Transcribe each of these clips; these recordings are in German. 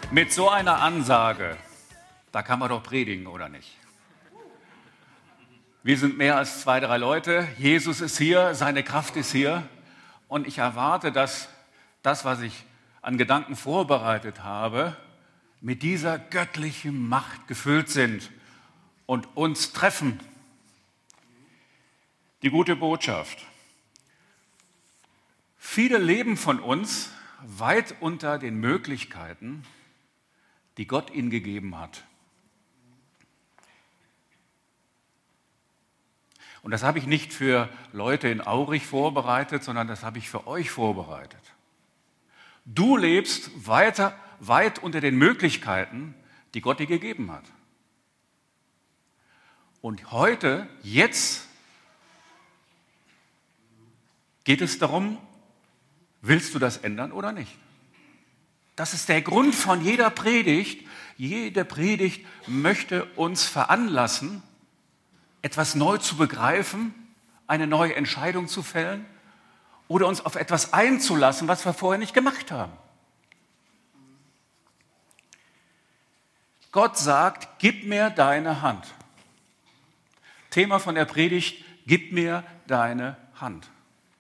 Mit so einer Ansage, da kann man doch predigen, oder nicht? Wir sind mehr als 2, 3 Leute. Jesus ist hier, seine Kraft ist hier. Und ich erwarte, dass das, was ich an Gedanken vorbereitet habe, mit dieser göttlichen Macht gefüllt sind und uns treffen. Die gute Botschaft. Viele leben von uns weit unter den Möglichkeiten, die Gott ihnen gegeben hat. Und das habe ich nicht für Leute in Aurich vorbereitet, sondern das habe ich für euch vorbereitet. Du lebst weit unter den Möglichkeiten, die Gott dir gegeben hat. Und heute, jetzt, geht es darum, willst du das ändern oder nicht? Das ist der Grund von jeder Predigt. Jede Predigt möchte uns veranlassen, etwas neu zu begreifen, eine neue Entscheidung zu fällen oder uns auf etwas einzulassen, was wir vorher nicht gemacht haben. Gott sagt, gib mir deine Hand. Thema von der Predigt, gib mir deine Hand.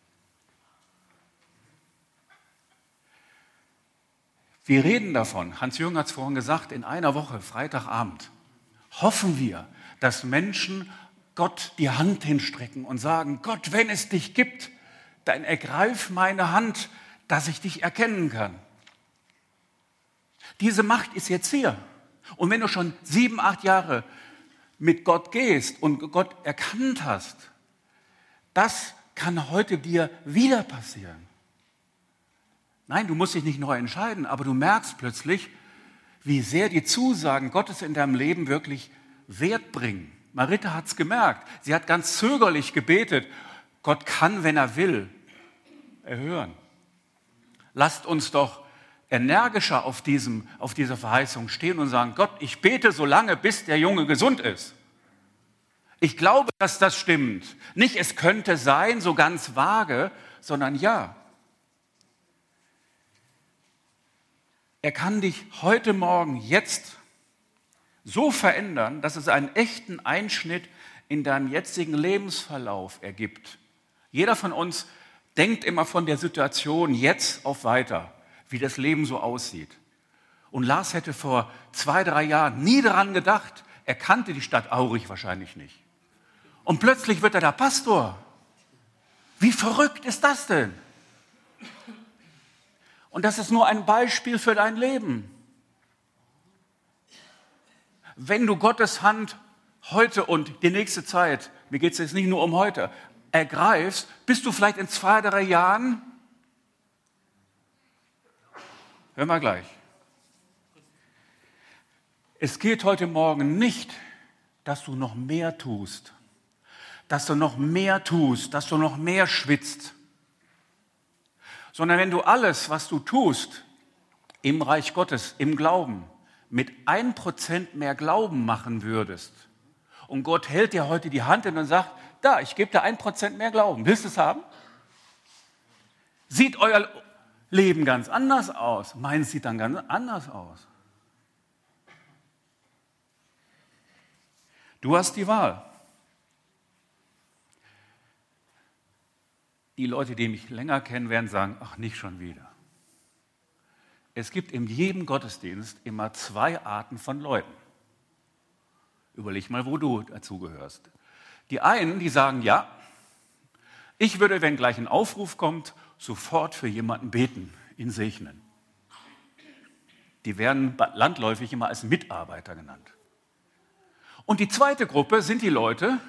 Wir reden davon, Hans-Jürgen hat es vorhin gesagt, in einer Woche, Freitagabend, hoffen wir, dass Menschen Gott die Hand hinstrecken und sagen, Gott, wenn es dich gibt, dann ergreif meine Hand, dass ich dich erkennen kann. Diese Macht ist jetzt hier. Und wenn du schon 7, 8 Jahre mit Gott gehst und Gott erkannt hast, das kann heute dir wieder passieren. Nein, du musst dich nicht neu entscheiden, aber du merkst plötzlich, wie sehr die Zusagen Gottes in deinem Leben wirklich Wert bringen. Marita hat es gemerkt. Sie hat ganz zögerlich gebetet. Gott kann, wenn er will, erhören. Lasst uns doch energischer auf dieser Verheißung stehen und sagen, Gott, ich bete so lange, bis der Junge gesund ist. Ich glaube, dass das stimmt. Nicht, es könnte sein, so ganz vage, sondern ja. Er kann dich heute Morgen, jetzt so verändern, dass es einen echten Einschnitt in deinem jetzigen Lebensverlauf ergibt. Jeder von uns denkt immer von der Situation jetzt auf weiter, wie das Leben so aussieht. Und Lars hätte vor 2, 3 Jahren nie daran gedacht, er kannte die Stadt Aurich wahrscheinlich nicht. Und plötzlich wird er der Pastor. Wie verrückt ist das denn? Und das ist nur ein Beispiel für dein Leben. Wenn du Gottes Hand heute und die nächste Zeit, mir geht es jetzt nicht nur um heute, ergreifst, bist du vielleicht in 2, 3 Jahren, hören wir gleich. Es geht heute Morgen nicht, dass du noch mehr tust, dass du noch mehr schwitzt, sondern wenn du alles, was du tust, im Reich Gottes, im Glauben, mit 1% mehr Glauben machen würdest und Gott hält dir heute die Hand hin und sagt, da, ich gebe dir 1% mehr Glauben, willst du es haben? Sieht euer Leben ganz anders aus, meins sieht dann ganz anders aus. Du hast die Wahl. Die Leute, die mich länger kennen, werden sagen, ach, nicht schon wieder. Es gibt in jedem Gottesdienst immer 2 Arten von Leuten. Überleg mal, wo du dazugehörst. Die einen, die sagen, ja, ich würde, wenn gleich ein Aufruf kommt, sofort für jemanden beten, ihn segnen. Die werden landläufig immer als Mitarbeiter genannt. Und die zweite Gruppe sind die Leute,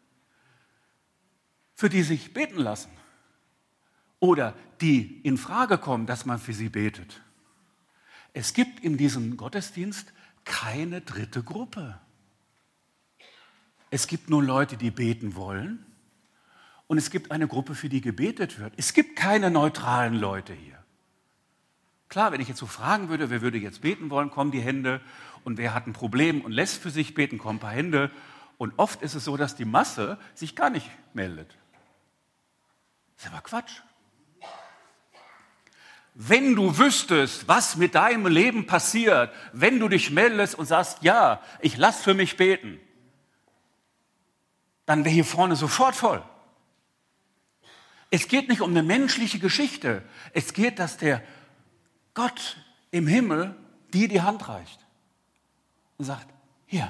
für die sich beten lassen. Oder die in Frage kommen, dass man für sie betet. Es gibt in diesem Gottesdienst keine dritte Gruppe. Es gibt nur Leute, die beten wollen und es gibt eine Gruppe, für die gebetet wird. Es gibt keine neutralen Leute hier. Klar, wenn ich jetzt so fragen würde, wer würde jetzt beten wollen, kommen die Hände und wer hat ein Problem und lässt für sich beten, kommen ein paar Hände. Und oft ist es so, dass die Masse sich gar nicht meldet. Das ist aber Quatsch. wenn du wüsstest, was mit deinem Leben passiert, wenn du dich meldest und sagst, ja, ich lass für mich beten, dann wäre hier vorne sofort voll. Es geht nicht um eine menschliche Geschichte. Es geht, dass der Gott im Himmel dir die Hand reicht und sagt, hier.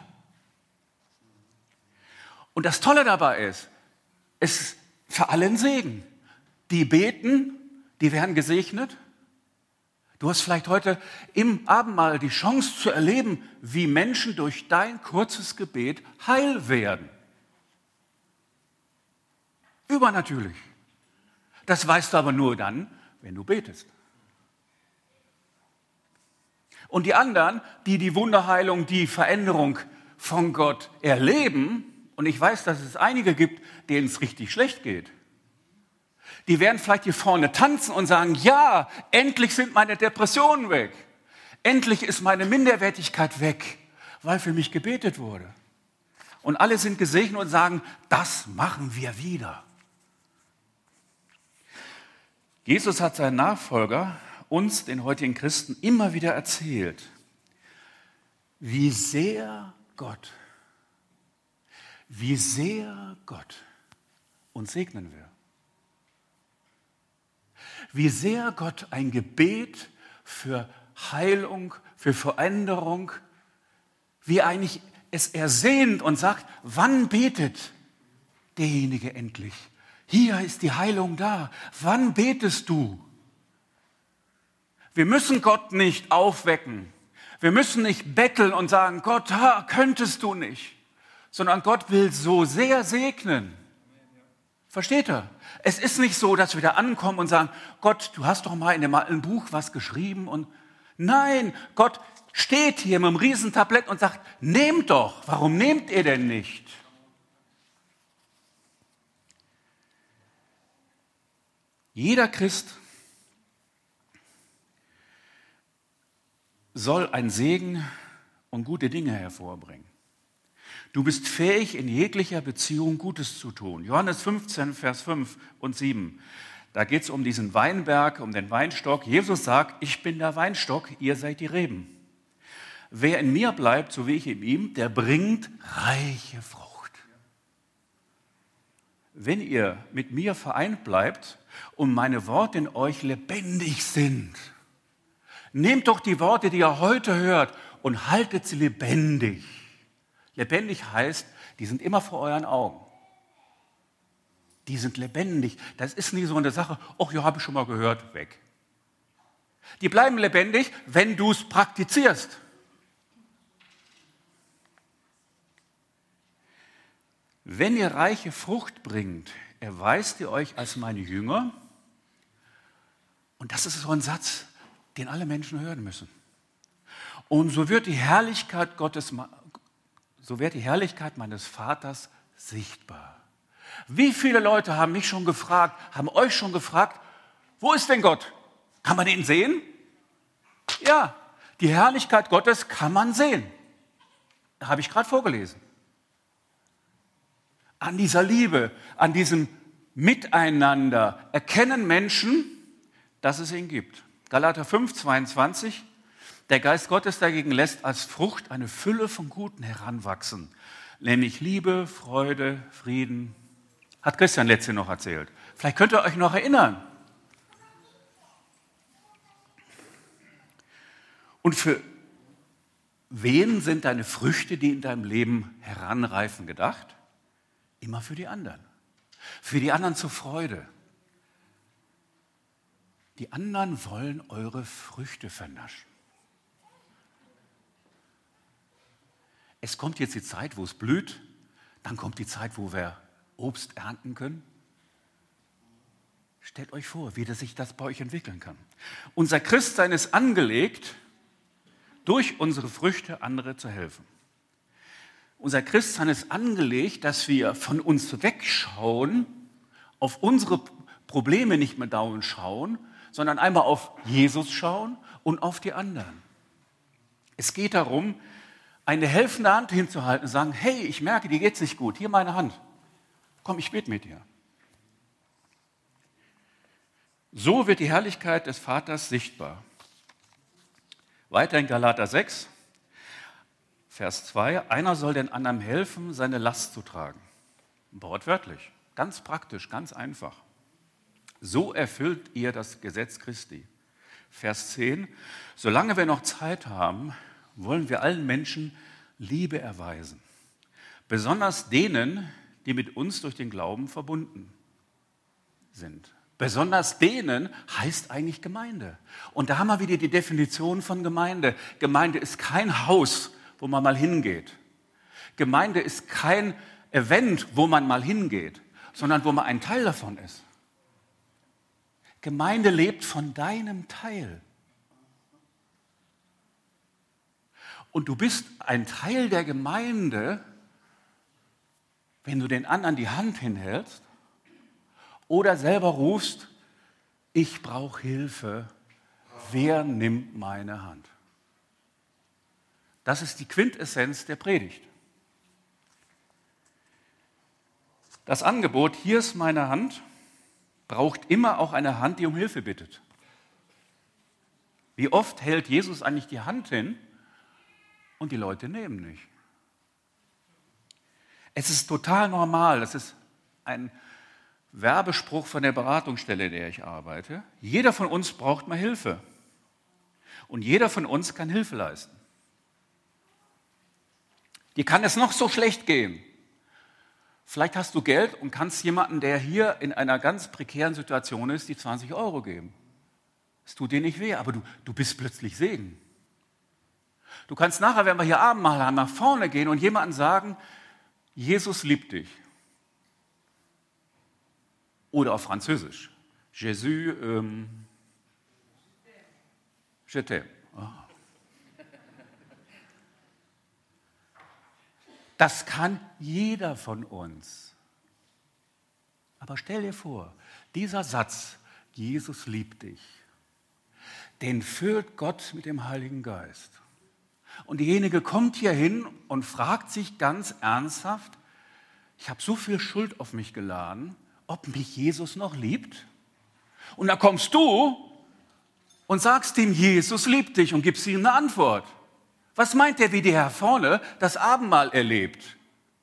Und das Tolle dabei ist, es ist für alle ein Segen. Die beten, die werden gesegnet. Du hast vielleicht heute im Abendmahl die Chance zu erleben, wie Menschen durch dein kurzes Gebet heil werden. Übernatürlich. Das weißt du aber nur dann, wenn du betest. Und die anderen, die die Wunderheilung, die Veränderung von Gott erleben, und ich weiß, dass es einige gibt, denen es richtig schlecht geht, die werden vielleicht hier vorne tanzen und sagen, ja, endlich sind meine Depressionen weg. Endlich ist meine Minderwertigkeit weg, weil für mich gebetet wurde. Und alle sind gesegnet und sagen, das machen wir wieder. Jesus hat seinen Nachfolger, uns, den heutigen Christen, immer wieder erzählt, wie sehr Gott uns segnen will. Wie sehr Gott ein Gebet für Heilung, für Veränderung, wie eigentlich es ersehnt und sagt, wann betet derjenige endlich? Hier ist die Heilung da. Wann betest du? Wir müssen Gott nicht aufwecken. Wir müssen nicht betteln und sagen, Gott, könntest du nicht. Sondern Gott will so sehr segnen. Versteht ihr? Es ist nicht so, dass wir da ankommen und sagen, Gott, du hast doch mal in dem alten Buch was geschrieben. Und nein, Gott steht hier mit einem Riesentablett und sagt, nehmt doch. Warum nehmt ihr denn nicht? Jeder Christ soll ein Segen und gute Dinge hervorbringen. Du bist fähig, in jeglicher Beziehung Gutes zu tun. Johannes 15, Vers 5 und 7. Da geht es um diesen Weinberg, um den Weinstock. Jesus sagt, ich bin der Weinstock, ihr seid die Reben. Wer in mir bleibt, so wie ich in ihm, der bringt reiche Frucht. Wenn ihr mit mir vereint bleibt und meine Worte in euch lebendig sind, nehmt doch die Worte, die ihr heute hört, und haltet sie lebendig. Lebendig heißt, die sind immer vor euren Augen. Die sind lebendig. Das ist nie so eine Sache, ach ja, habe ich schon mal gehört, weg. Die bleiben lebendig, wenn du es praktizierst. Wenn ihr reiche Frucht bringt, erweist ihr euch als meine Jünger. Und das ist so ein Satz, den alle Menschen hören müssen. Und so wird die Herrlichkeit meines Vaters sichtbar. Wie viele Leute haben mich schon gefragt, haben euch schon gefragt, wo ist denn Gott? Kann man ihn sehen? Ja, die Herrlichkeit Gottes kann man sehen. Habe ich gerade vorgelesen. An dieser Liebe, an diesem Miteinander erkennen Menschen, dass es ihn gibt. Galater 5, 22. Der Geist Gottes dagegen lässt als Frucht eine Fülle von Guten heranwachsen, nämlich Liebe, Freude, Frieden. Hat Christian letzte noch erzählt. Vielleicht könnt ihr euch noch erinnern. Und für wen sind deine Früchte, die in deinem Leben heranreifen, gedacht? Immer für die anderen. Für die anderen zur Freude. Die anderen wollen eure Früchte vernaschen. Es kommt jetzt die Zeit, wo es blüht. Dann kommt die Zeit, wo wir Obst ernten können. Stellt euch vor, wie sich das bei euch entwickeln kann. Unser Christsein ist angelegt, durch unsere Früchte andere zu helfen. Unser Christsein ist angelegt, dass wir von uns wegschauen, auf unsere Probleme nicht mehr dauernd schauen, sondern einmal auf Jesus schauen und auf die anderen. Es geht darum, eine helfende Hand hinzuhalten und sagen, hey, ich merke, dir geht's nicht gut, hier meine Hand. Komm, ich bete mit dir. So wird die Herrlichkeit des Vaters sichtbar. Weiter in Galater 6, Vers 2. Einer soll den anderen helfen, seine Last zu tragen. Wortwörtlich, ganz praktisch, ganz einfach. So erfüllt ihr das Gesetz Christi. Vers 10. Solange wir noch Zeit haben, wollen wir allen Menschen Liebe erweisen. Besonders denen, die mit uns durch den Glauben verbunden sind. Besonders denen heißt eigentlich Gemeinde. Und da haben wir wieder die Definition von Gemeinde. Gemeinde ist kein Haus, wo man mal hingeht. Gemeinde ist kein Event, wo man mal hingeht, sondern wo man ein Teil davon ist. Gemeinde lebt von deinem Teil. Und du bist ein Teil der Gemeinde, wenn du den anderen die Hand hinhältst oder selber rufst, ich brauche Hilfe, wer nimmt meine Hand? Das ist die Quintessenz der Predigt. Das Angebot, hier ist meine Hand, braucht immer auch eine Hand, die um Hilfe bittet. Wie oft hält Jesus eigentlich die Hand hin und die Leute nehmen nicht? Es ist total normal, das ist ein Werbespruch von der Beratungsstelle, in der ich arbeite. Jeder von uns braucht mal Hilfe. Und jeder von uns kann Hilfe leisten. Dir kann es noch so schlecht gehen. Vielleicht hast du Geld und kannst jemanden, der hier in einer ganz prekären Situation ist, die 20 € geben. Es tut dir nicht weh, aber du bist plötzlich Segen. Du kannst nachher, wenn wir hier Abendmahl haben, nach vorne gehen und jemandem sagen, Jesus liebt dich. Oder auf Französisch. Jésus, je t'aime. Oh. Das kann jeder von uns. Aber stell dir vor, dieser Satz, Jesus liebt dich, den füllt Gott mit dem Heiligen Geist. Und diejenige kommt hier hin und fragt sich ganz ernsthaft, ich habe so viel Schuld auf mich geladen, ob mich Jesus noch liebt? Und da kommst du und sagst ihm, Jesus liebt dich und gibst ihm eine Antwort. Was meint der, wie der Herr vorne das Abendmahl erlebt?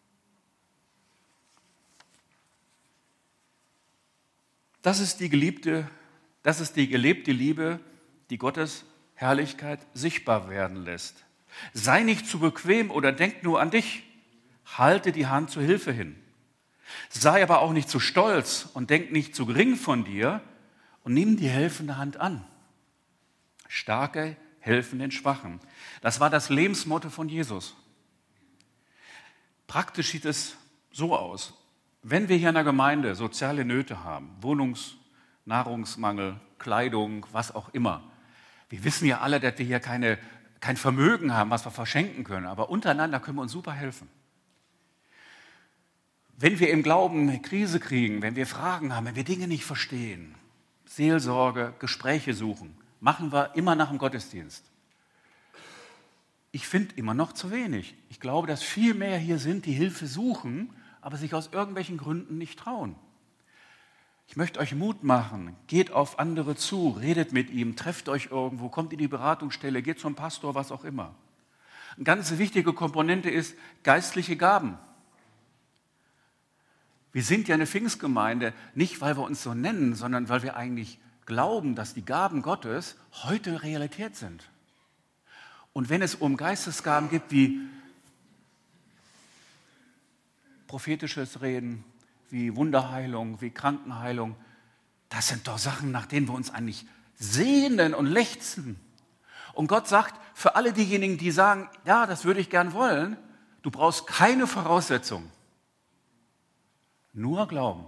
Das ist die gelebte Liebe, die Gottes Herrlichkeit sichtbar werden lässt. Sei nicht zu bequem oder denk nur an dich. Halte die Hand zur Hilfe hin. Sei aber auch nicht zu stolz und denk nicht zu gering von dir und nimm die helfende Hand an. Starke helfen den Schwachen. Das war das Lebensmotto von Jesus. Praktisch sieht es so aus. Wenn wir hier in der Gemeinde soziale Nöte haben, Nahrungsmangel, Kleidung, was auch immer. Wir wissen ja alle, dass wir hier kein Vermögen haben, was wir verschenken können, aber untereinander können wir uns super helfen. Wenn wir im Glauben eine Krise kriegen, wenn wir Fragen haben, wenn wir Dinge nicht verstehen, Seelsorge, Gespräche suchen, machen wir immer nach dem Gottesdienst. Ich finde immer noch zu wenig. Ich glaube, dass viel mehr hier sind, die Hilfe suchen, aber sich aus irgendwelchen Gründen nicht trauen. Ich möchte euch Mut machen, geht auf andere zu, redet mit ihm, trefft euch irgendwo, kommt in die Beratungsstelle, geht zum Pastor, was auch immer. Eine ganz wichtige Komponente ist geistliche Gaben. Wir sind ja eine Pfingstgemeinde, nicht weil wir uns so nennen, sondern weil wir eigentlich glauben, dass die Gaben Gottes heute Realität sind. Und wenn es um Geistesgaben gibt wie prophetisches Reden, wie Wunderheilung, wie Krankenheilung, das sind doch Sachen, nach denen wir uns eigentlich sehnen und lechzen. Und Gott sagt, für alle diejenigen, die sagen, ja, das würde ich gern wollen, du brauchst keine Voraussetzung. Nur Glauben.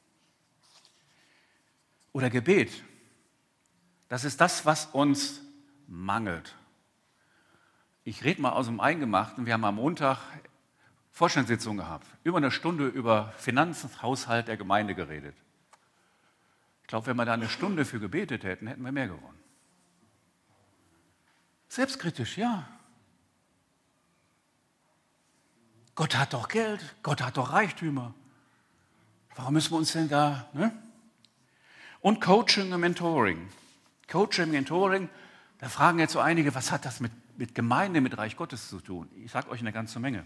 Oder Gebet. Das ist das, was uns mangelt. Ich rede mal aus dem Eingemachten. Wir haben am Montag Vorstandssitzung gehabt. Über eine Stunde über Finanzen, Haushalt der Gemeinde geredet. Ich glaube, wenn wir da eine Stunde für gebetet hätten, hätten wir mehr gewonnen. Selbstkritisch, ja. Gott hat doch Geld, Gott hat doch Reichtümer. Warum müssen wir uns denn da, ne? Und Coaching und Mentoring. Coaching und Mentoring, da fragen jetzt so einige, was hat das mit Gemeinde, mit Reich Gottes zu tun? Ich sage euch eine ganze Menge.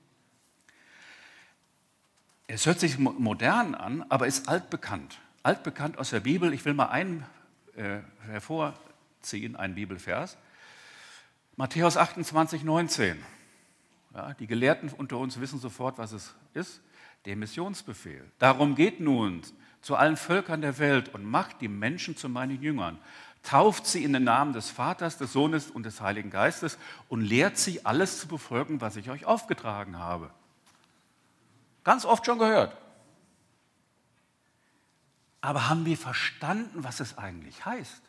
Es hört sich modern an, aber ist altbekannt. Altbekannt aus der Bibel. Ich will mal einen hervorziehen, einen Bibelvers. Matthäus 28, 19. Ja, die Gelehrten unter uns wissen sofort, was es ist. Der Missionsbefehl. Darum geht nun zu allen Völkern der Welt und macht die Menschen zu meinen Jüngern. Tauft sie in den Namen des Vaters, des Sohnes und des Heiligen Geistes und lehrt sie, alles zu befolgen, was ich euch aufgetragen habe. Ganz oft schon gehört. Aber haben wir verstanden, was es eigentlich heißt?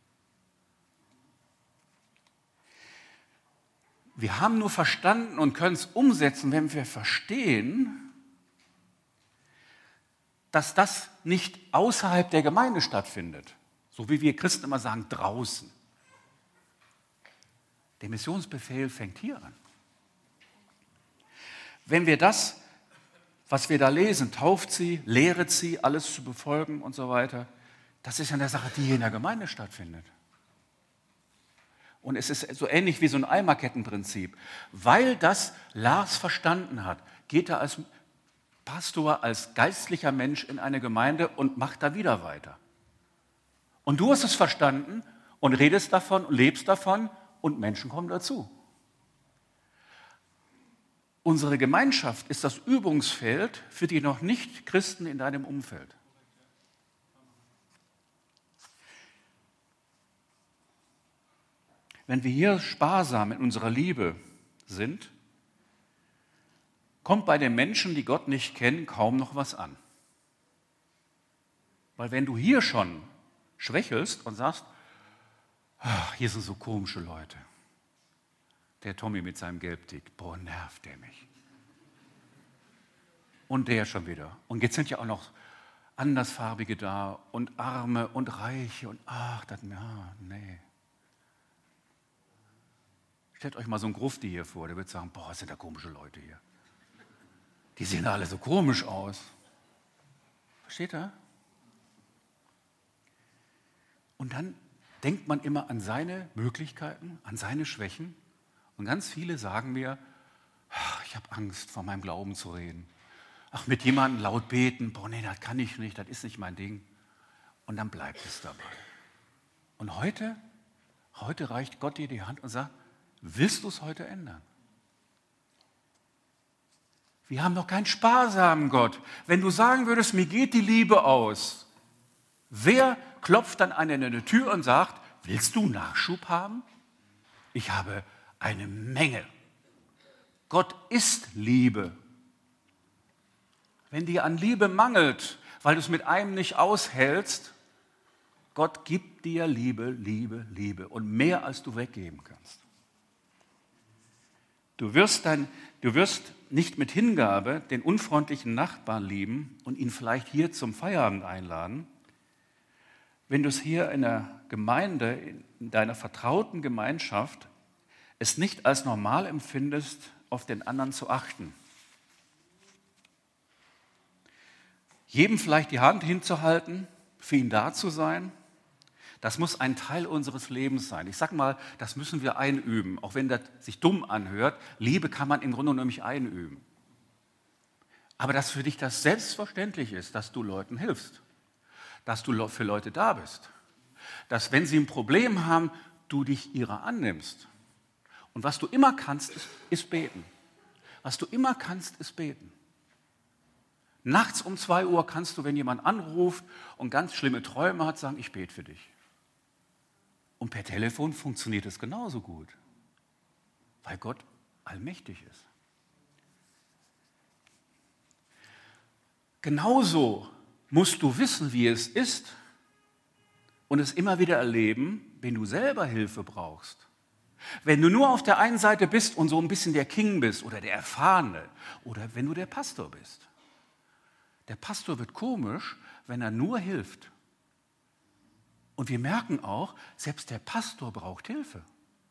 Wir haben nur verstanden und können es umsetzen, wenn wir verstehen, dass das nicht außerhalb der Gemeinde stattfindet. So wie wir Christen immer sagen, draußen. Der Missionsbefehl fängt hier an. Wenn wir das, was wir da lesen, tauft sie, lehret sie, alles zu befolgen und so weiter, das ist ja eine Sache, die hier in der Gemeinde stattfindet. Und es ist so ähnlich wie so ein Eimerkettenprinzip. Weil das Lars verstanden hat, geht er als Pastor, als geistlicher Mensch in eine Gemeinde und macht da wieder weiter. Und du hast es verstanden und redest davon und lebst davon und Menschen kommen dazu. Unsere Gemeinschaft ist das Übungsfeld für die noch nicht Christen in deinem Umfeld. Wenn wir hier sparsam in unserer Liebe sind, kommt bei den Menschen, die Gott nicht kennen, kaum noch was an. Weil wenn du hier schon schwächelst und sagst, ach, hier sind so komische Leute. Der Tommy mit seinem Gelbtick, boah, nervt der mich. Und der schon wieder. Und jetzt sind ja auch noch Andersfarbige da und Arme und Reiche und ach, das, ja, nee. Stellt euch mal so einen Grufti hier vor, der wird sagen, boah, was sind da komische Leute hier. Die sehen alle so komisch aus. Versteht ihr? Und dann denkt man immer an seine Möglichkeiten, an seine Schwächen. Und ganz viele sagen mir, ach, ich habe Angst, von meinem Glauben zu reden. Ach, mit jemandem laut beten, boah, nee, das kann ich nicht, das ist nicht mein Ding. Und dann bleibt es dabei. Und heute reicht Gott dir die Hand und sagt, willst du es heute ändern? Wir haben doch keinen sparsamen Gott. Wenn du sagen würdest, mir geht die Liebe aus, wer klopft dann an eine Tür und sagt, willst du Nachschub haben? Ich habe eine Menge. Gott ist Liebe. Wenn dir an Liebe mangelt, weil du es mit einem nicht aushältst, Gott gibt dir Liebe, Liebe, Liebe und mehr, als du weggeben kannst. Du wirst nicht mit Hingabe den unfreundlichen Nachbarn lieben und ihn vielleicht hier zum Feierabend einladen, wenn du es hier in der Gemeinde, in deiner vertrauten Gemeinschaft, es nicht als normal empfindest, auf den anderen zu achten. Jedem vielleicht die Hand hinzuhalten, für ihn da zu sein, das muss ein Teil unseres Lebens sein. Ich sage mal, das müssen wir einüben, auch wenn das sich dumm anhört. Liebe kann man im Grunde genommen nicht einüben. Aber dass für dich das selbstverständlich ist, dass du Leuten hilfst, dass du für Leute da bist, dass wenn sie ein Problem haben, du dich ihrer annimmst. Und was du immer kannst, ist beten. Was du immer kannst, ist beten. Nachts um 2 Uhr kannst du, wenn jemand anruft und ganz schlimme Träume hat, sagen, ich bete für dich. Und per Telefon funktioniert es genauso gut, weil Gott allmächtig ist. Genauso musst du wissen, wie es ist und es immer wieder erleben, wenn du selber Hilfe brauchst. Wenn du nur auf der einen Seite bist und so ein bisschen der King bist oder der Erfahrene oder wenn du der Pastor bist. Der Pastor wird komisch, wenn er nur hilft. Und wir merken auch, selbst der Pastor braucht Hilfe.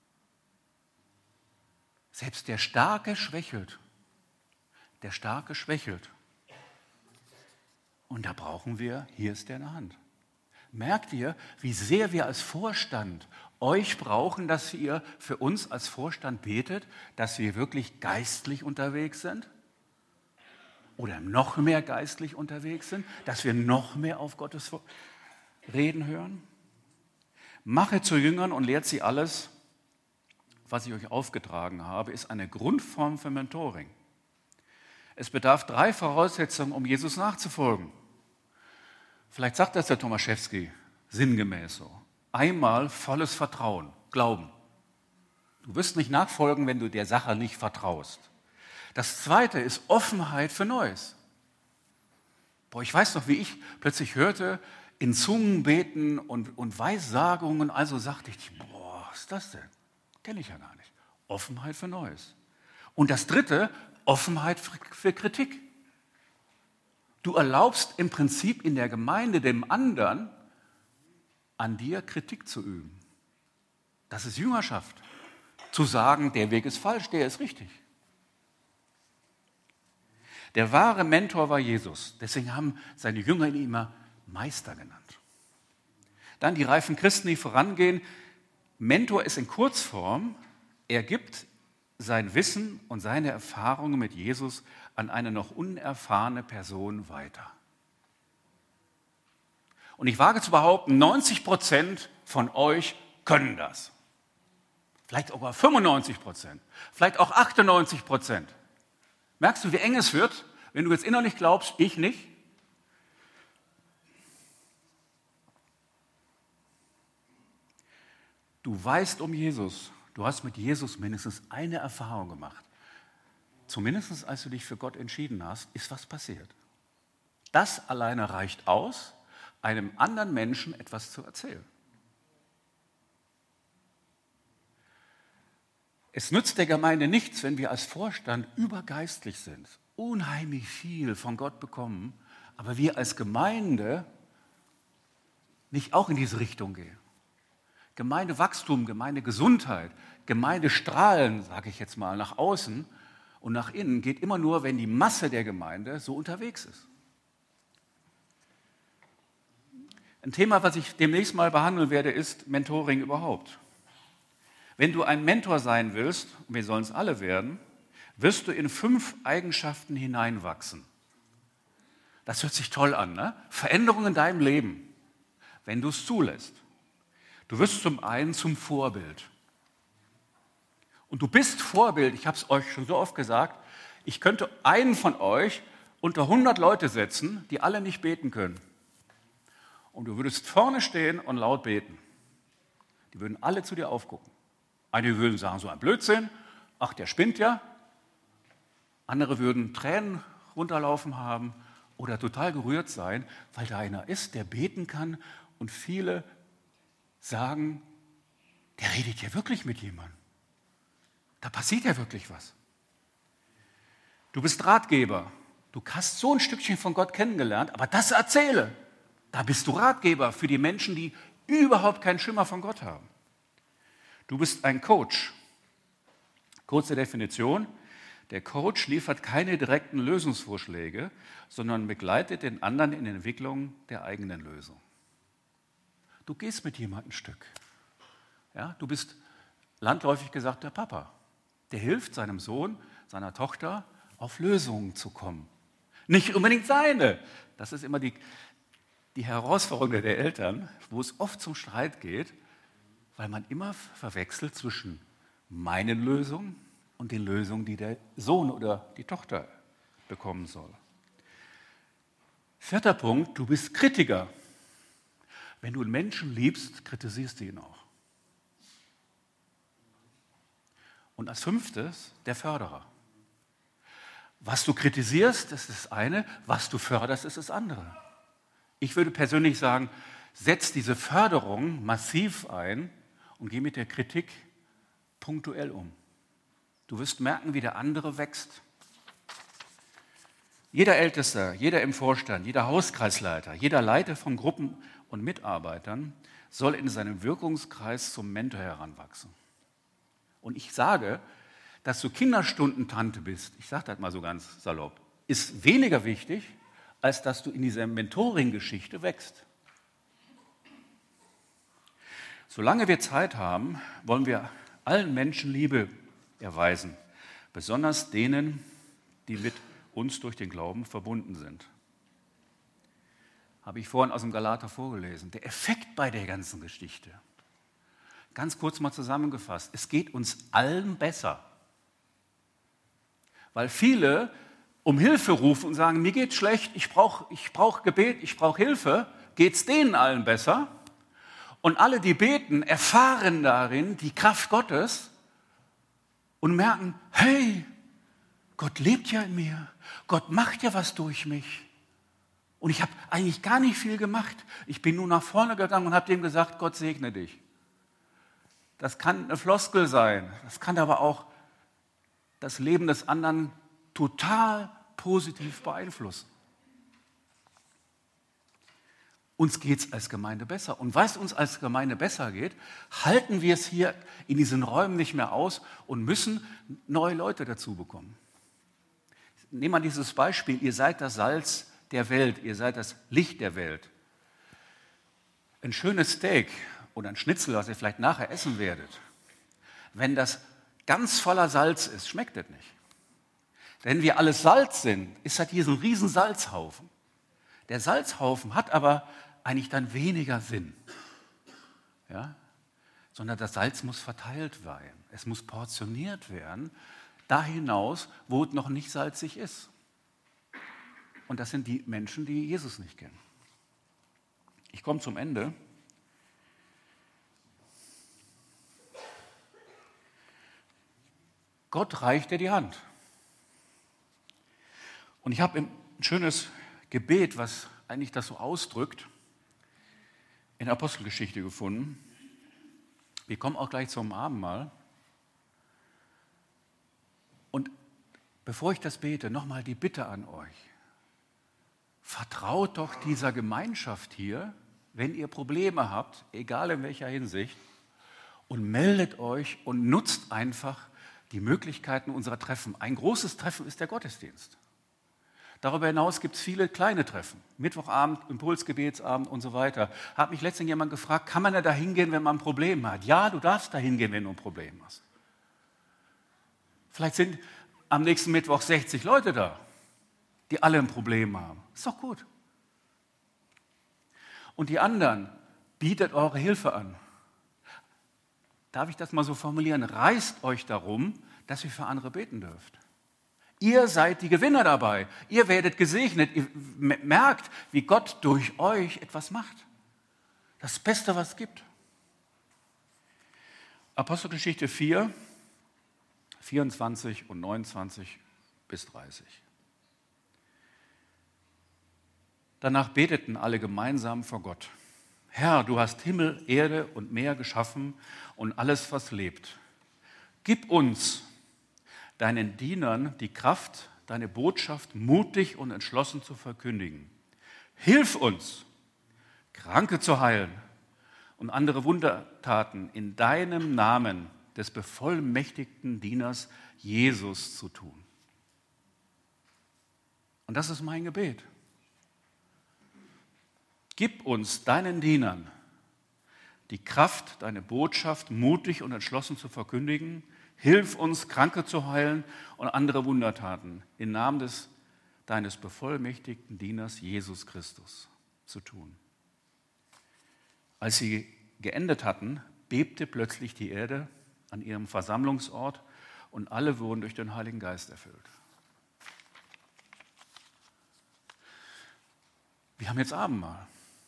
Selbst der Starke schwächelt. Der Starke schwächelt. Und da brauchen wir, hier ist der in der Hand. Merkt ihr, wie sehr wir als Vorstand euch brauchen, dass ihr für uns als Vorstand betet, dass wir wirklich geistlich unterwegs sind? Oder noch mehr geistlich unterwegs sind, dass wir noch mehr auf Gottes Reden hören? Mache zu Jüngern und lehrt sie alles, was ich euch aufgetragen habe, ist eine Grundform für Mentoring. Es bedarf 3 Voraussetzungen, um Jesus nachzufolgen. Vielleicht sagt das der Tomaszewski sinngemäß so. Einmal volles Vertrauen, Glauben. Du wirst nicht nachfolgen, wenn du der Sache nicht vertraust. Das Zweite ist Offenheit für Neues. Ich weiß noch, wie ich plötzlich hörte, in Zungen beten und Weissagungen, also sagte ich, was ist das denn? Kenne ich ja gar nicht. Offenheit für Neues. Und das Dritte, Offenheit für Kritik. Du erlaubst im Prinzip in der Gemeinde dem anderen, an dir Kritik zu üben. Das ist Jüngerschaft. Zu sagen, der Weg ist falsch, der ist richtig. Der wahre Mentor war Jesus. Deswegen haben seine Jünger ihn immer Meister genannt. Dann die reifen Christen, die vorangehen. Mentor ist in Kurzform, er gibt sein Wissen und seine Erfahrungen mit Jesus an eine noch unerfahrene Person weiter. Und ich wage zu behaupten, 90% von euch können das. Vielleicht sogar 95%, vielleicht auch 98%. Merkst du, wie eng es wird, wenn du jetzt innerlich glaubst, ich nicht? Du weißt um Jesus, du hast mit Jesus mindestens eine Erfahrung gemacht. Zumindest als du dich für Gott entschieden hast, ist was passiert. Das alleine reicht aus, einem anderen Menschen etwas zu erzählen. Es nützt der Gemeinde nichts, wenn wir als Vorstand übergeistlich sind, unheimlich viel von Gott bekommen, aber wir als Gemeinde nicht auch in diese Richtung gehen. Gemeindewachstum, Gemeindegesundheit, Gemeindestrahlen, sage ich jetzt mal, nach außen und nach innen geht immer nur, wenn die Masse der Gemeinde so unterwegs ist. Ein Thema, was ich demnächst mal behandeln werde, ist Mentoring überhaupt. Wenn du ein Mentor sein willst, und wir sollen es alle werden, wirst du in 5 Eigenschaften hineinwachsen. Das hört sich toll an, ne? Veränderungen in deinem Leben, wenn du es zulässt. Du wirst zum einen zum Vorbild. Und du bist Vorbild, ich habe es euch schon so oft gesagt, ich könnte einen von euch unter 100 Leute setzen, die alle nicht beten können. Und du würdest vorne stehen und laut beten. Die würden alle zu dir aufgucken. Einige würden sagen, so ein Blödsinn, ach, der spinnt ja. Andere würden Tränen runterlaufen haben oder total gerührt sein, weil da einer ist, der beten kann und viele sagen, der redet ja wirklich mit jemandem. Da passiert ja wirklich was. Du bist Ratgeber. Du hast so ein Stückchen von Gott kennengelernt, aber das erzähle. Da bist du Ratgeber für die Menschen, die überhaupt keinen Schimmer von Gott haben. Du bist ein Coach. Kurze Definition. Der Coach liefert keine direkten Lösungsvorschläge, sondern begleitet den anderen in der Entwicklung der eigenen Lösung. Du gehst mit jemandem ein Stück. Ja, du bist landläufig gesagt der Papa. Der hilft seinem Sohn, seiner Tochter, auf Lösungen zu kommen. Nicht unbedingt seine. Das ist immer die Herausforderung der Eltern, wo es oft zum Streit geht, weil man immer verwechselt zwischen meinen Lösungen und den Lösungen, die der Sohn oder die Tochter bekommen soll. 4. Punkt, du bist Kritiker. Wenn du einen Menschen liebst, kritisierst du ihn auch. Und als 5. der Förderer. Was du kritisierst, ist das eine, was du förderst, ist das andere. Ich würde persönlich sagen, setz diese Förderung massiv ein und geh mit der Kritik punktuell um. Du wirst merken, wie der andere wächst. Jeder Älteste, jeder im Vorstand, jeder Hauskreisleiter, jeder Leiter von Gruppen und Mitarbeitern soll in seinem Wirkungskreis zum Mentor heranwachsen. Und ich sage, dass du Kinderstundentante bist, ich sage das mal so ganz salopp, ist weniger wichtig, als dass du in dieser Mentoring-Geschichte wächst. Solange wir Zeit haben, wollen wir allen Menschen Liebe erweisen, besonders denen, die mit uns durch den Glauben verbunden sind. Habe ich vorhin aus dem Galater vorgelesen. Der Effekt bei der ganzen Geschichte. Ganz kurz mal zusammengefasst. Es geht uns allen besser. Weil viele um Hilfe rufen und sagen, mir geht's schlecht, ich brauch Gebet, ich brauche Hilfe. Geht es denen allen besser? Und alle, die beten, erfahren darin die Kraft Gottes und merken, hey, Gott lebt ja in mir. Gott macht ja was durch mich. Und ich habe eigentlich gar nicht viel gemacht. Ich bin nur nach vorne gegangen und habe dem gesagt, Gott segne dich. Das kann eine Floskel sein. Das kann aber auch das Leben des anderen total positiv beeinflussen. Uns geht es als Gemeinde besser. Und weil es uns als Gemeinde besser geht, halten wir es hier in diesen Räumen nicht mehr aus und müssen neue Leute dazu bekommen. Nehmen wir dieses Beispiel, ihr seid das Salz der Welt, ihr seid das Licht der Welt. Ein schönes Steak oder ein Schnitzel, was ihr vielleicht nachher essen werdet, wenn das ganz voller Salz ist, schmeckt das nicht. Wenn wir alles Salz sind, ist das hier so ein riesen Salzhaufen. Der Salzhaufen hat aber eigentlich dann weniger Sinn. Ja? Sondern das Salz muss verteilt werden. Es muss portioniert werden, da hinaus, wo es noch nicht salzig ist. Und das sind die Menschen, die Jesus nicht kennen. Ich komme zum Ende. Gott reicht dir die Hand. Und ich habe ein schönes Gebet, was eigentlich das so ausdrückt, in der Apostelgeschichte gefunden. Wir kommen auch gleich zum Abendmahl. Und bevor ich das bete, nochmal die Bitte an euch. Vertraut doch dieser Gemeinschaft hier, wenn ihr Probleme habt, egal in welcher Hinsicht, und meldet euch und nutzt einfach die Möglichkeiten unserer Treffen. Ein großes Treffen ist der Gottesdienst. Darüber hinaus gibt es viele kleine Treffen. Mittwochabend, Impulsgebetsabend und so weiter. Hat mich letztens jemand gefragt, kann man da hingehen, wenn man ein Problem hat? Ja, du darfst da hingehen, wenn du ein Problem hast. Vielleicht sind am nächsten Mittwoch 60 Leute da, die alle ein Problem haben. Ist doch gut. Und die anderen, bietet eure Hilfe an. Darf ich das mal so formulieren? Reißt euch darum, dass ihr für andere beten dürft. Ihr seid die Gewinner dabei. Ihr werdet gesegnet. Ihr merkt, wie Gott durch euch etwas macht. Das Beste, was es gibt. Apostelgeschichte 4, 24 und 29 bis 30. Danach beteten alle gemeinsam vor Gott. Herr, du hast Himmel, Erde und Meer geschaffen und alles, was lebt. Gib uns, deinen Dienern, die Kraft, deine Botschaft mutig und entschlossen zu verkündigen. Hilf uns, Kranke zu heilen und andere Wundertaten in deinem Namen des bevollmächtigten Dieners Jesus zu tun. Und das ist mein Gebet. Gib uns, deinen Dienern, die Kraft, deine Botschaft mutig und entschlossen zu verkündigen. Hilf uns, Kranke zu heilen und andere Wundertaten im Namen deines bevollmächtigten Dieners Jesus Christus zu tun. Als sie geendet hatten, bebte plötzlich die Erde an ihrem Versammlungsort und alle wurden durch den Heiligen Geist erfüllt. Wir haben jetzt Abendmahl.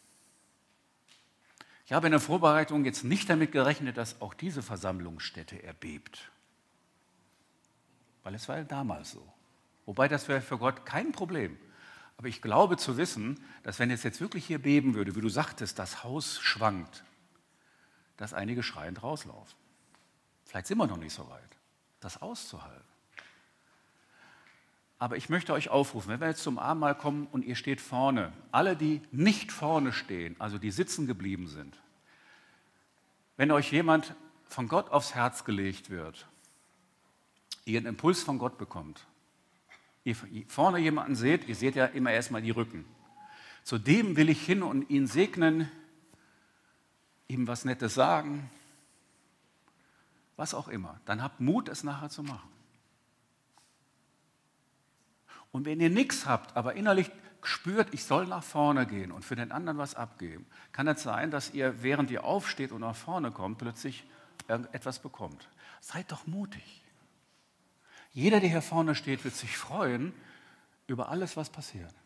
Ich habe in der Vorbereitung jetzt nicht damit gerechnet, dass auch diese Versammlungsstätte erbebt. Weil es war ja damals so. Wobei das wäre für Gott kein Problem. Aber ich glaube zu wissen, dass wenn es jetzt wirklich hier beben würde, wie du sagtest, das Haus schwankt, dass einige schreiend rauslaufen. Vielleicht sind wir noch nicht so weit, das auszuhalten. Aber ich möchte euch aufrufen, wenn wir jetzt zum Abendmahl kommen und ihr steht vorne, alle, die nicht vorne stehen, also die sitzen geblieben sind, wenn euch jemand von Gott aufs Herz gelegt wird, ihr einen Impuls von Gott bekommt, ihr vorne jemanden seht, ihr seht ja immer erstmal die Rücken. Zu dem will ich hin und ihn segnen, ihm was Nettes sagen, was auch immer. Dann habt Mut, es nachher zu machen. Und wenn ihr nichts habt, aber innerlich spürt, ich soll nach vorne gehen und für den anderen was abgeben, kann es sein, dass ihr, während ihr aufsteht und nach vorne kommt, plötzlich etwas bekommt. Seid doch mutig. Jeder, der hier vorne steht, wird sich freuen über alles, was passiert.